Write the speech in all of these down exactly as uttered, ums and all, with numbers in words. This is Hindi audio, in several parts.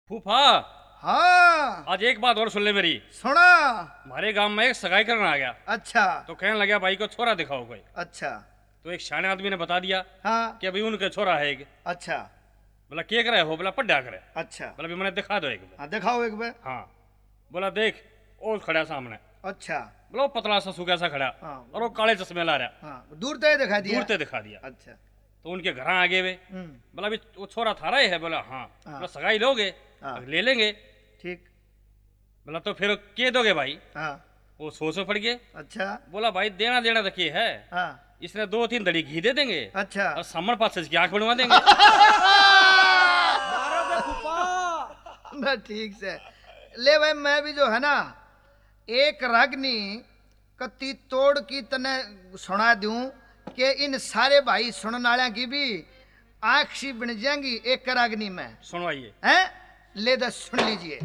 फूफा। हाँ आज एक बात और सुन ले मेरी। सुना। हमारे गांव में एक सगाई करने आ गया। अच्छा तो कहने लगा भाई को छोरा दिखाओ कोई। अच्छा। तो एक शाने आदमी ने बता दिया हाँ कि अभी उनके छोरा है एक। अच्छा बोला के करे हो? बोला पढ़ा करे। अच्छा। बोला भी मैंने दिखा दो एक बार। हाँ दिखाओ एक बार। हाँ। बोला देख वो खड़ा सामने। अच्छा। बोला वो पतला सा सूखा सा खड़ा हाँ। और वो काले चश्मे ला रहा। हाँ दूर तय दिखा दिया। दूर से दिखा दिया। अच्छा। तो उनके घर आगे वे हम्म बोला भी वो छोरा थारा ही है। बोला हाँ। हाँ। बोला सगाई लोगे? हाँ। ले लेंगे। ठीक। बोला तो फिर के दोगे भाई? हाँ वो सोच में पड़ गए। अच्छा। बोला भाई देना देना तो के है। हाँ इसने दो तीन दड़ी घी दे देंगे अच्छा। और सामने पास से इसकी आंख बनवा देंगे। ना ठीक से ले भाई। मैं भी जो है ना एक रागनी कत्ती तोड़ की तने सुना दूं कि इन सारे भाई सुनने वाले की भी आंख सी बन जाएंगी एक रागनी में। सुनवाइए। हैं ले दस सुन लीजिए।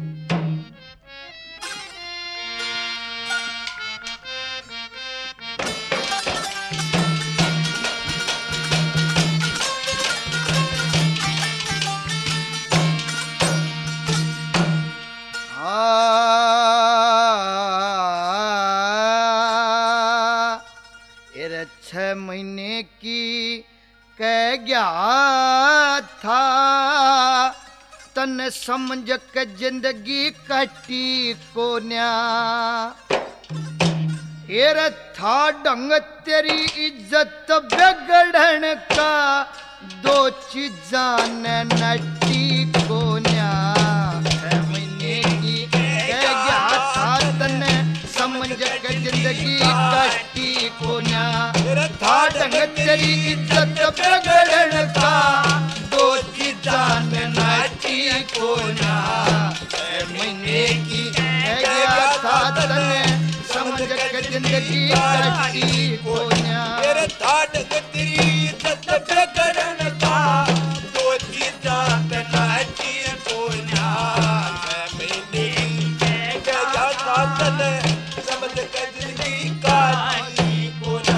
छह महीने की कह गया था तन समझ के जिंदगी कटी को न्या। एर था ढंग तेरी इज्जत बिगड़न का दो चीजा ने नटी को न्या। छह महीने की कह गया था तन समझ के जिंदगी कटी को न्या। था ढंग तेरी इज्जत बिगड़न का दो चीजा ने नटी को न्या। छह महीने की कह गया था तन समझ के जिंदगी कटी को न्या। तेरे ठाट तेरी इज्जत बिगड़न का दो चीजा ने नटी को न्या। छह महीने की कह गया था तन समझ के जिंदगी कटी को न्या।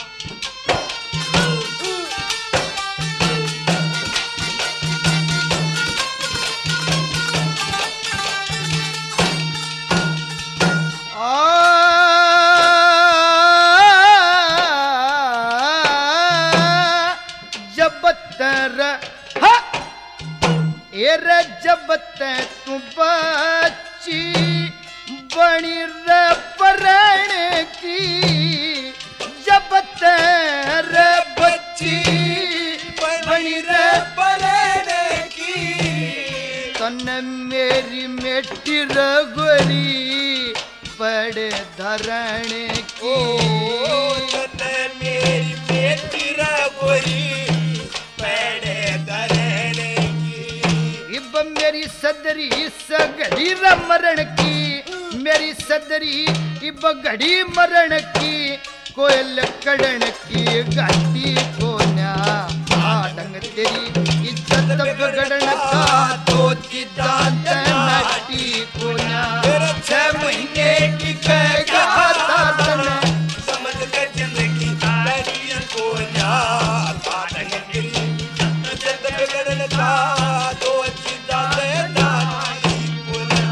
रे जब ते तू बच्ची बनी रे परण की। जब ते रे बच्ची बनी रे परण की। तन मेरी मेटी रगोरी पड़ धरण की। तन मेरी मेटी रगोरी पड़ धरण की। इब मेरी सदरी सगड़ी मरण की। मेरी सदरी इब घड़ी मरण की। कोयल कड़न की घाटी को न्या। ढंग तेरी इज्जत बिगड़न का दो चीजा ने नटी को न्या। छह महीने की कह गया था तन समझ के जिंदगी कटी को न्या। ढंग तेरी इज्जत बिगड़न का दो चीजा ने नटी को न्या।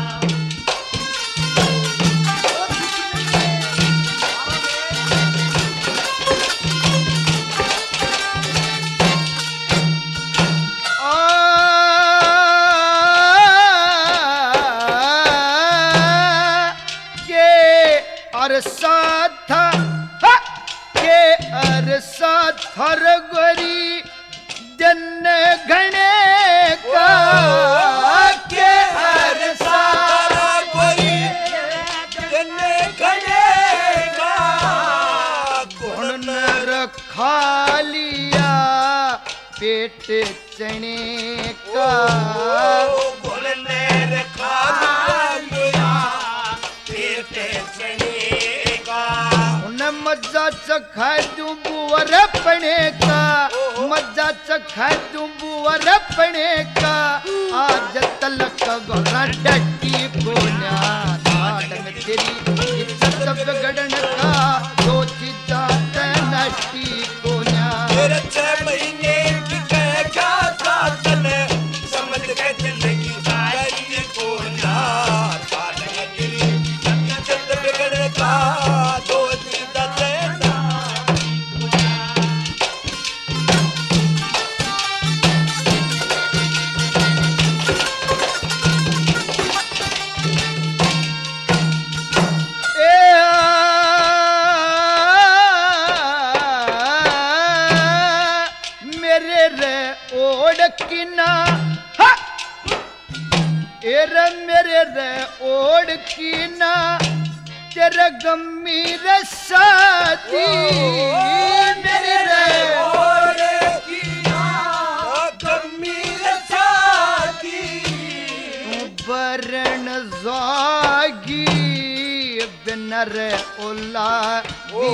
अरसा था के अरसा थर गोरी दिन घने का। के अरसा गोरी दिन घने का। कौन न रखा लिया पेट चने का। कौन ने रखा लिया पेट चने का। मजा चखा दूं बुवर पने का। मजा चखा दूं बुवर पने का। आज तलक गोरा डटी को न्या। ढंग तेरी इज्जत बिगड़न का दो चीजा ने नटी को न्या। तेरे छह महीने की कह गया था तन समझ के जिंदगी एरे मेरे रे ओढ़ की ना तेरा गंभीर शादी मेरे रे और किया गंभीर शादी वरण जागी बिन रे औलादी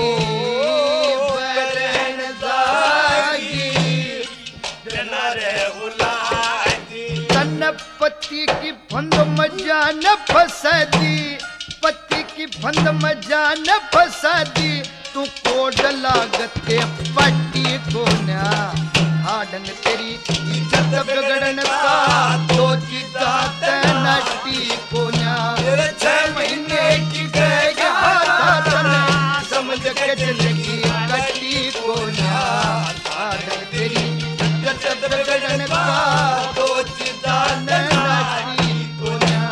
वरण जागी बिना रे औलादी तन पति की फंद मजा न फंसा दी पति की फंद मजा न फंसा दी तू कोड लागते पट्टी को ना हाडंग तेरी इज्जत बिगड़न का तो चिता नटी को ना तेरे छह महीने की गया तने समझ के जिंदगी कटी को ना हाडंग तेरी इज्जत बिगड़न का तो चिता नटी को ना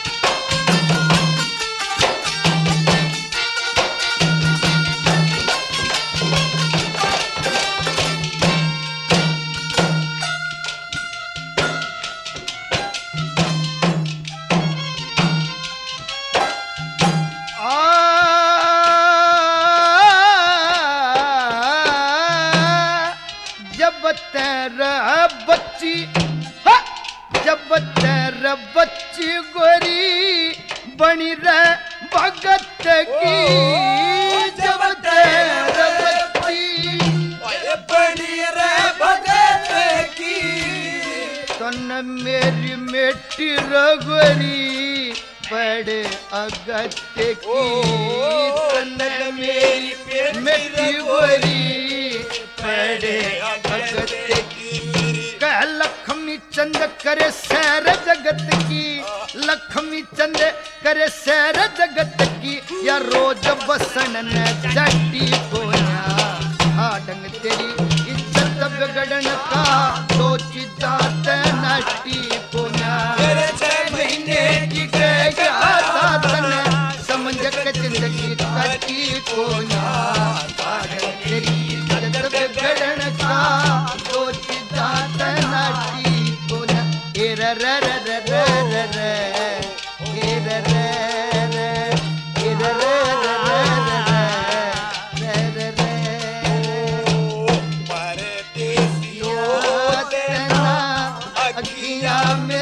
जब तेरा बच्ची हा! जब तेरा बच्ची गोरी बनी रे भगत की जब तेरा बच्ची ओए बड़ी रे भगत की तन मेरी मेटी रगोरी बड़े अगत्य की तन मेरी मेटी गोरी बड़े अगत्य की कह लक्ष्मी चंद करे सैर जगत की लक्ष्मी चंद करे सैर जगत की या रोज बसन न जटी कोया हाडंग तेरी इज्जत बिगड़न का तो चिजात नटी कोया तेरे छह महीने की गया तन समझ के जिंदगी कटी कोया हाडंग तेरी इज्जत बिगड़न का तो चिजात नटी कोया ए र र र र र र ए र र र ए र र र र र परदेसियों अखियां में